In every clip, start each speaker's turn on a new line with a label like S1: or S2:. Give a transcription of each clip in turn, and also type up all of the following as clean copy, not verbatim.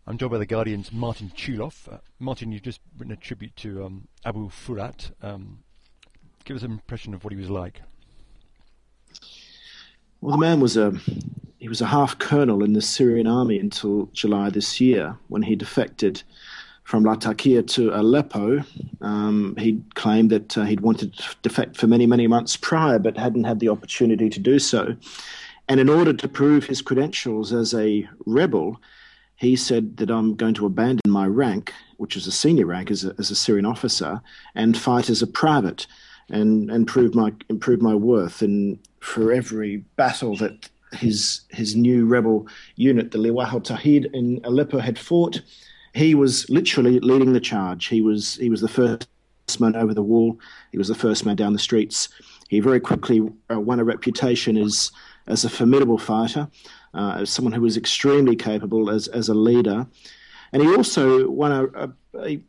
S1: I'm joined by the Guardian's Martin Chuloff. Martin, you've just written a tribute to Abu Furat. Give us an impression of what he was like.
S2: Well, the man was a half colonel in the Syrian army until July this year, when he defected from Latakia to Aleppo. He claimed that he'd wanted to defect for many, many months prior, but hadn't had the opportunity to do so. And in order to prove his credentials as a rebel, he said that I'm going to abandon my rank, which is a senior rank as a Syrian officer, and fight as a private, and improve my worth. And for every battle that his new rebel unit, the Liwa al-Tawhid in Aleppo, had fought, he was literally leading the charge. He was the first man over the wall. He was the first man down the streets. He very quickly won a reputation as a formidable fighter, as someone who was extremely capable as a leader. And he also won a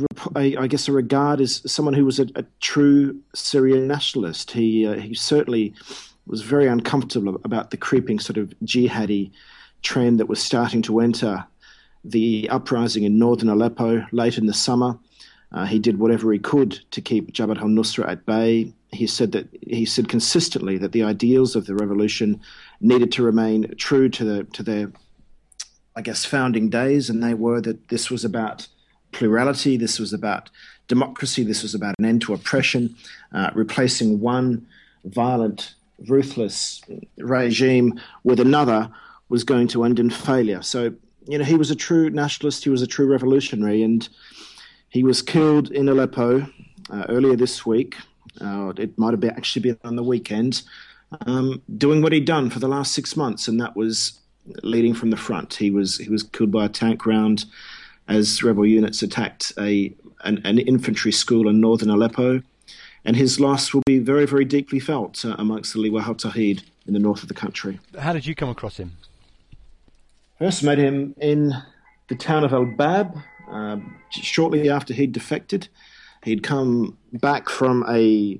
S2: regard as someone who was a true Syrian nationalist. He certainly was very uncomfortable about the creeping sort of jihadi trend that was starting to enter the uprising in northern Aleppo late in the summer. He did whatever he could to keep Jabhat al-Nusra at bay. He said consistently that the ideals of the revolution needed to remain true to their, I guess, founding days, and they were that this was about plurality, this was about democracy, this was about an end to oppression, replacing one violent, ruthless regime with another was going to end in failure. So, he was a true nationalist, he was a true revolutionary, and he was killed in Aleppo earlier this week. It might have actually been on the weekend, doing what he'd done for the last 6 months, and that was leading from the front. He was killed by a tank round as rebel units attacked an infantry school in northern Aleppo, and his loss will be very, very deeply felt amongst the Liwa al-Tawhid in the north of the country.
S1: How did you come across him?
S2: First met him in the town of Al Bab shortly after he'd defected. He'd come back from leading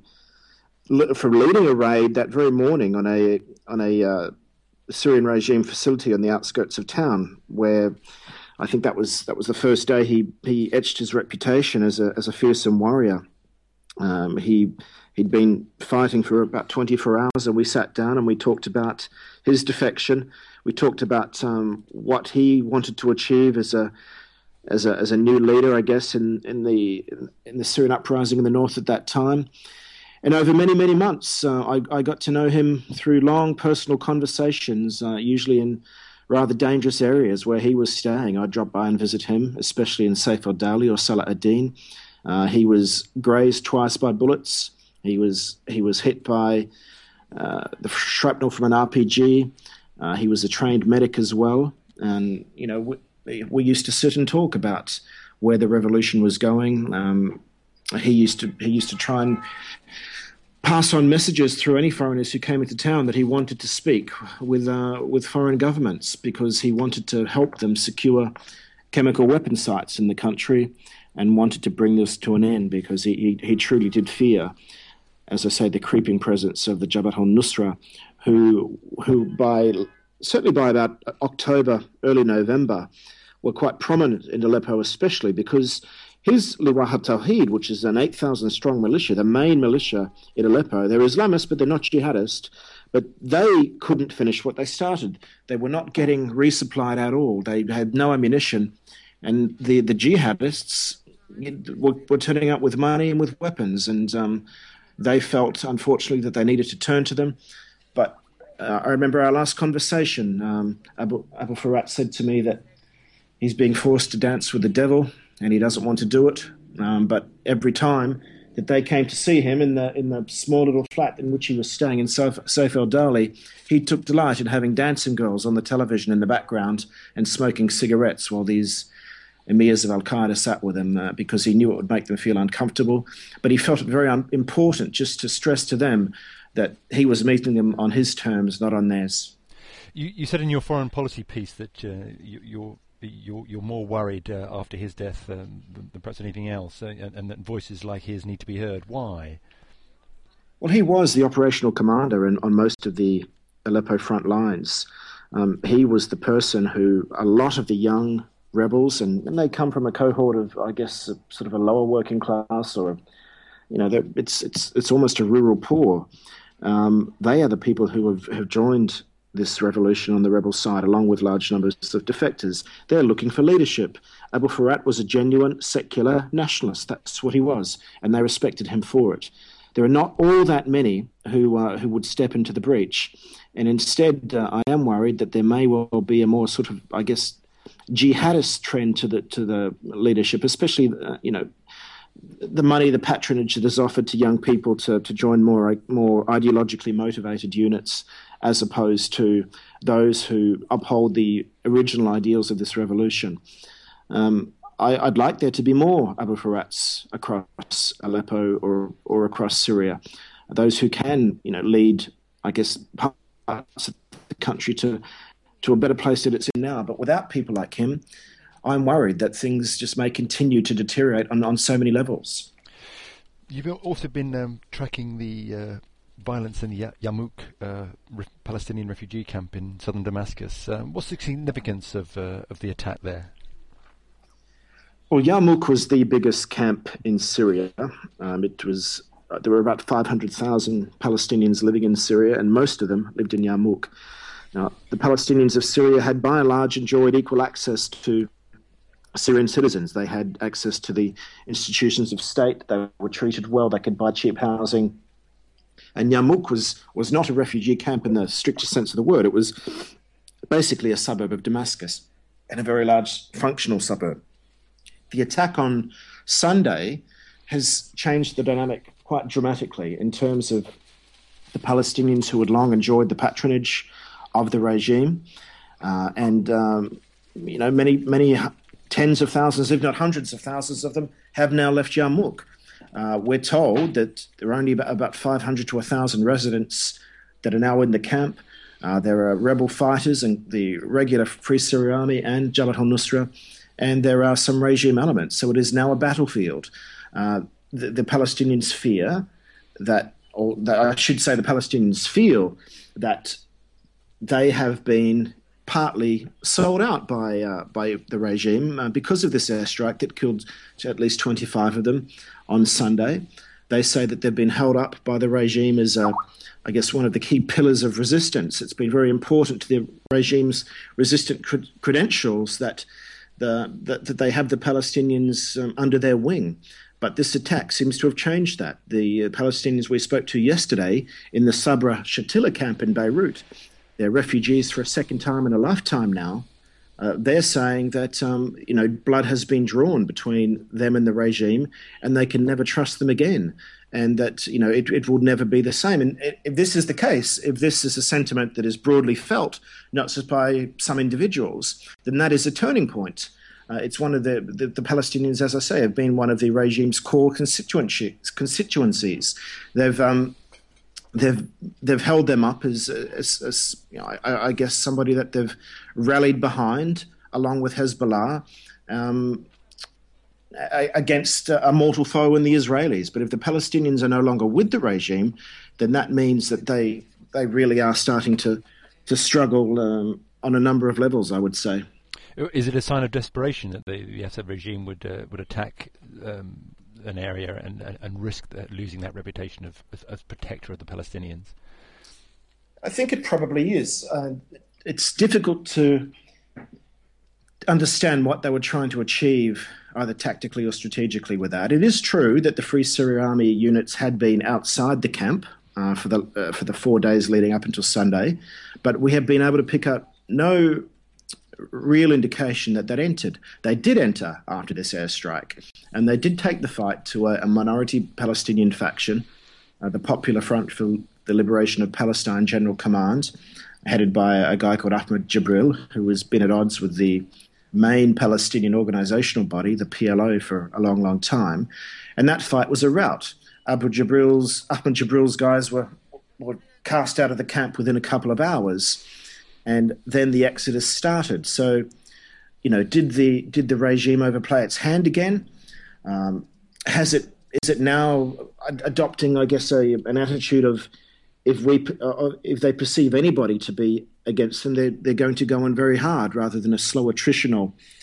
S2: a raid that very morning on a Syrian regime facility on the outskirts of town, where I think that was the first day he etched his reputation as a fearsome warrior. He'd been fighting for about 24 hours, and we sat down and we talked about his defection. We talked about what he wanted to achieve as a new leader, I guess, in the Syrian uprising in the north at that time. And over many, many months, I got to know him through long personal conversations, usually in rather dangerous areas where he was staying. I'd drop by and visit him, especially in Saif al-Dawla or Salah ad-Din. He was grazed twice by bullets. He was hit by the shrapnel from an RPG. He was a trained medic as well. And, we used to sit and talk about where the revolution was going. He used to try and pass on messages through any foreigners who came into town that he wanted to speak with foreign governments, because he wanted to help them secure chemical weapon sites in the country and wanted to bring this to an end, because he truly did fear, as I say, the creeping presence of the Jabhat al-Nusra, who certainly by about October, early November, were quite prominent in Aleppo, especially because his Liwa al-Tawhid, which is an 8,000-strong militia, the main militia in Aleppo, they're Islamists, but they're not jihadists, but they couldn't finish what they started. They were not getting resupplied at all. They had no ammunition, and the jihadists were turning up with money and with weapons, and they felt, unfortunately, that they needed to turn to them. But I remember our last conversation, Abu Furat said to me that he's being forced to dance with the devil, and he doesn't want to do it. But every time that they came to see him in the small little flat in which he was staying in Saif al-Dawla, he took delight in having dancing girls on the television in the background and smoking cigarettes while these emirs of Al-Qaeda sat with him, because he knew it would make them feel uncomfortable. But he felt it very important just to stress to them that he was meeting them on his terms, not on theirs.
S1: You said in your foreign policy piece that you're more worried after his death than perhaps anything else, and that voices like his need to be heard. Why?
S2: Well, he was the operational commander on most of the Aleppo front lines. He was the person who a lot of the young rebels, and they come from a cohort of, I guess, sort of a lower working class, or it's almost a rural poor. They are the people who have joined this revolution on the rebel side, along with large numbers of defectors. They're looking for leadership. Abu Furat was a genuine secular nationalist. That's what he was, and they respected him for it. There are not all that many who would step into the breach, and instead, I am worried that there may well be a more sort of, I guess, jihadist trend to the leadership, especially the money, the patronage that is offered to young people to join more ideologically motivated units, as opposed to those who uphold the original ideals of this revolution. I'd like there to be more Abu Furats across Aleppo or across Syria, those who can, lead, I guess, parts of the country to a better place that it's in now. But without people like him, I'm worried that things just may continue to deteriorate on so many levels.
S1: You've also been tracking the violence in the Yarmouk Palestinian refugee camp in southern Damascus. What's the significance of the attack there?
S2: Well, Yarmouk was the biggest camp in Syria. There were about 500,000 Palestinians living in Syria, and most of them lived in Yarmouk. Now, the Palestinians of Syria had by and large enjoyed equal access to Syrian citizens. They had access to the institutions of state. They were treated well. They could buy cheap housing. And Yarmouk was not a refugee camp in the strictest sense of the word. It was basically a suburb of Damascus, and a very large functional suburb. The attack on Sunday has changed the dynamic quite dramatically in terms of the Palestinians who had long enjoyed the patronage of the regime, and many tens of thousands, if not hundreds of thousands of them, have now left Yarmouk. We're told that there are only about 500 to 1,000 residents that are now in the camp. There are rebel fighters and the regular Free Syria Army and Jabhat al-Nusra, and there are some regime elements. So it is now a battlefield. The Palestinians fear that, or I should say the Palestinians feel that they have been partly sold out by the regime because of this airstrike that killed at least 25 of them on Sunday. They say that they've been held up by the regime as, I guess, one of the key pillars of resistance. It's been very important to the regime's resistant credentials that they have the Palestinians under their wing. But this attack seems to have changed that. The Palestinians we spoke to yesterday in the Sabra Shatila camp in Beirut, they're refugees for a second time in a lifetime now. They're saying that, blood has been drawn between them and the regime, and they can never trust them again, and that, it will never be the same. And if this is the case, if this is a sentiment that is broadly felt, not just by some individuals, then that is a turning point. It's one of the Palestinians, as I say, have been one of the regime's core constituencies. They've held them up as I guess somebody that they've rallied behind, along with Hezbollah, against a mortal foe in the Israelis. But if the Palestinians are no longer with the regime, then that means that they really are starting to struggle on a number of levels, I would say.
S1: Is it a sign of desperation that the Assad regime would attack an area and risk losing that reputation as protector of the Palestinians?
S2: I think it probably is. It's difficult to understand what they were trying to achieve, either tactically or strategically, with that. It is true that the Free Syria Army units had been outside the camp for the 4 days leading up until Sunday, but we have been able to pick up no real indication that entered. They did enter after this airstrike, and they did take the fight to a minority Palestinian faction, the Popular Front for the Liberation of Palestine General Command, headed by a guy called Ahmed Jibril, who has been at odds with the main Palestinian organizational body, the PLO, for a long, long time. And that fight was a rout. Ahmed Jibril's guys were cast out of the camp within a couple of hours, and then the exodus started. So, did the regime overplay its hand again? Is it now adopting, I guess, an attitude of if they perceive anybody to be against them, they're going to go on very hard rather than a slow attritional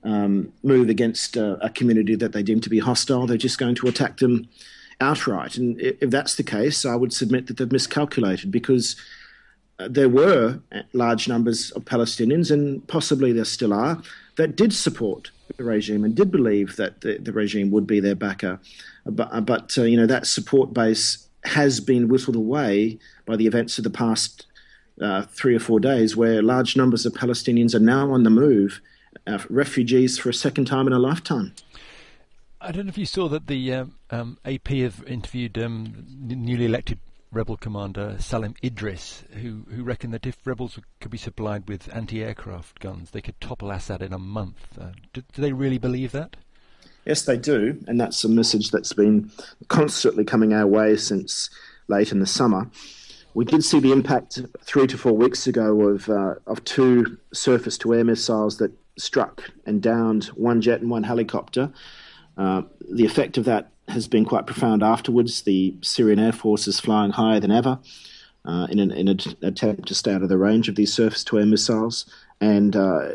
S2: move against a community that they deem to be hostile. They're just going to attack them outright. And if that's the case, I would submit that they've miscalculated, because there were large numbers of Palestinians, and possibly there still are, that did support the regime and did believe that the regime would be their backer. But that support base has been whittled away by the events of the past 3 or 4 days, where large numbers of Palestinians are now on the move, refugees for a second time in a lifetime.
S1: I don't know if you saw that the AP have interviewed newly elected rebel commander Salim Idris, who reckoned that if rebels could be supplied with anti-aircraft guns, they could topple Assad in a month. Do they really believe that?
S2: Yes, they do, and that's a message that's been constantly coming our way since late in the summer. We did see the impact 3 to 4 weeks ago of 2 surface-to-air missiles that struck and downed 1 jet and 1 helicopter. The effect of that has been quite profound afterwards. The Syrian Air Force is flying higher than ever in an attempt to stay out of the range of these surface-to-air missiles. And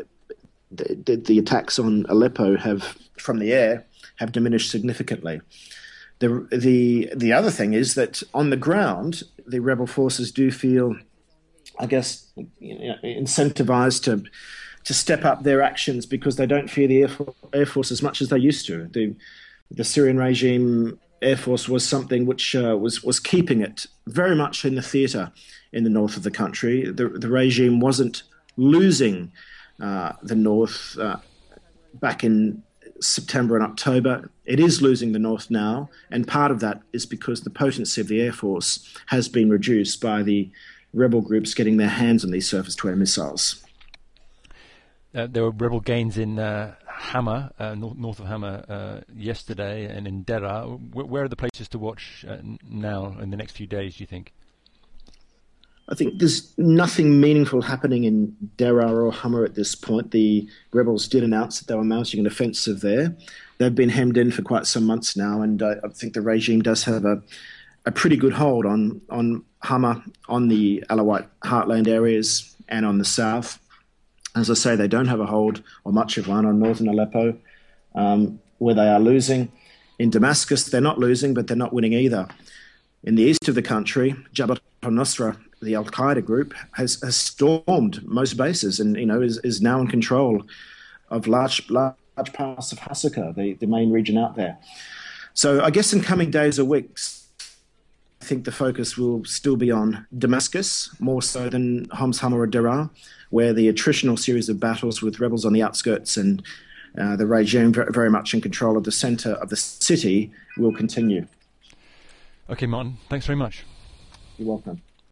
S2: the attacks on Aleppo from the air have diminished significantly. The other thing is that on the ground, the rebel forces do feel, I guess, incentivized to step up their actions, because they don't fear the Air Force as much as they used to. The Syrian regime Air Force was something which was keeping it very much in the theatre in the north of the country. The regime wasn't losing the north back in September and October. It is losing the north now, and part of that is because the potency of the Air Force has been reduced by the rebel groups getting their hands on these surface-to-air missiles.
S1: There were rebel gains in Hama, north of Hama, yesterday, and in Deraa. Where are the places to watch now in the next few days, do you think?
S2: I think there's nothing meaningful happening in Deraa or Hama at this point. The rebels did announce that they were mounting an offensive there. They've been hemmed in for quite some months now, and I think the regime does have a pretty good hold on Hama, on the Alawite heartland areas, and on the south. As I say, they don't have a hold, or much of one, on northern Aleppo, where they are losing. In Damascus, they're not losing, but they're not winning either. In the east of the country, Jabhat al-Nusra, the al-Qaeda group, has stormed most bases and is now in control of large parts of Hasaka, the main region out there. So I guess in coming days or weeks, I think the focus will still be on Damascus, more so than Homs, Hama or Deraa, where the attritional series of battles with rebels on the outskirts and the regime very much in control of the centre of the city will continue.
S1: Okay, Martin, thanks very much.
S2: You're welcome.